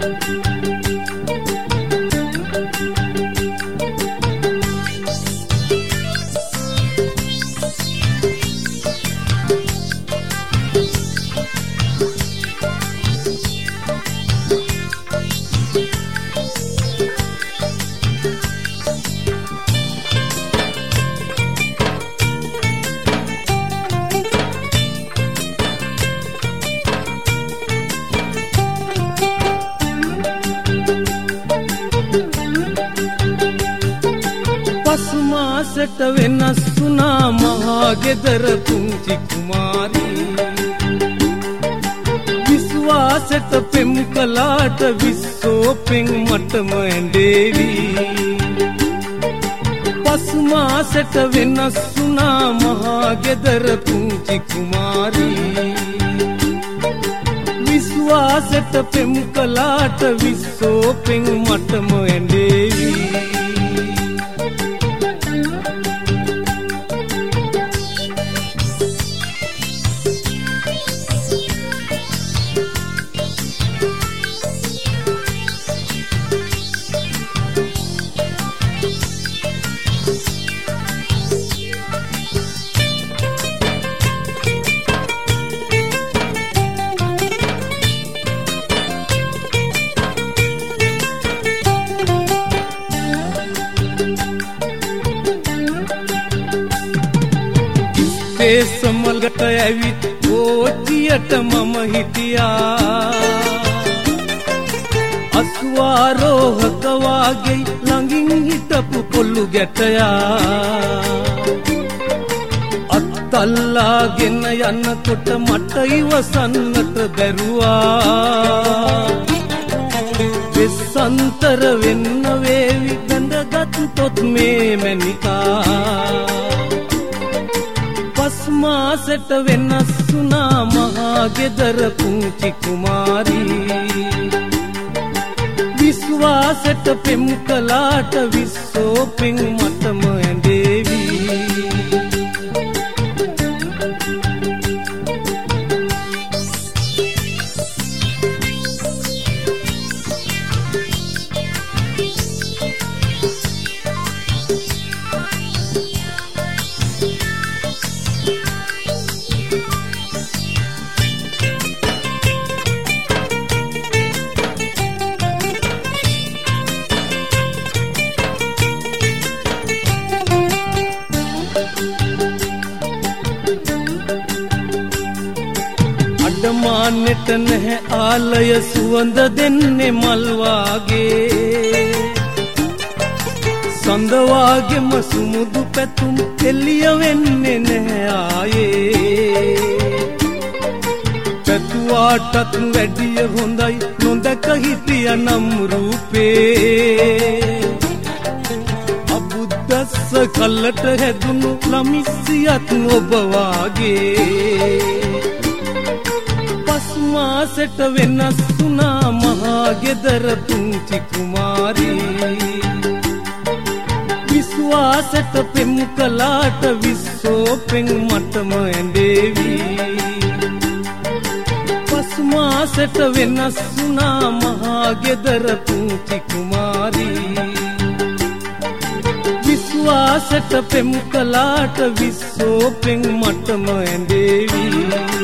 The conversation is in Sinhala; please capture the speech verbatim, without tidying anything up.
පස්මාසට වෙනස් වුණා මහා ගෙදර පුංචි කුමාරී විශ්වාසට පෙම් කළාට විස්සෝපෙන් මටම ඇඬේවි පස්මාසට වෙනස් වුණා මහා ගෙදර පුංචි කුමාරී විශ්වාසට පෙම් කළාට විස්සෝපෙන් මටම ඇඬේවි සමල්ගට ඇවිත් කෝච්චියට මම හිටියා අස්වාරෝහක වාගේ ළඟින් හිටපු පොල්ලු ගැටයා අත්තල්ලාගෙන යනකොට මට ඉවසන්නට බැරුවා වෙස්සන්තර වෙන්න වේවි බැඳගත්තොත් මේ මැනිකා පස්මාසට වෙනස් වුණා මහා ගෙදර පුංචි කුමාරී විශ්වාසට පෙම් කළාට විස්සෝපෙන් මටම ඇඬේවි මාන්නෙට නැහැ ආලය සුවඳ දෙන්නේ මල් වාගේ සඳ වාගේම සුමුදු පැතුම් එළිය වෙන්නේ නැහැ ආයේ පැතුවාටත් වැඩිය හොඳයි නොදක හිටියනම් රූපේ අබුද්දස්ස කල්ලට හැදුණු ළමිස්සියත් ඔබ වාගේ පස්මාසට වෙනස් වුණා මහා ගෙදර පුංචි කුමාරී විශ්වාසට පෙම් කළාට විස්සෝපෙන් මටම ඇඬේවි පස්මාසට වෙනස් වුණා මහා ගෙදර පුංචි කුමාරී විශ්වාසට පෙම් කළාට විස්සෝපෙන් මටම ඇඬේවි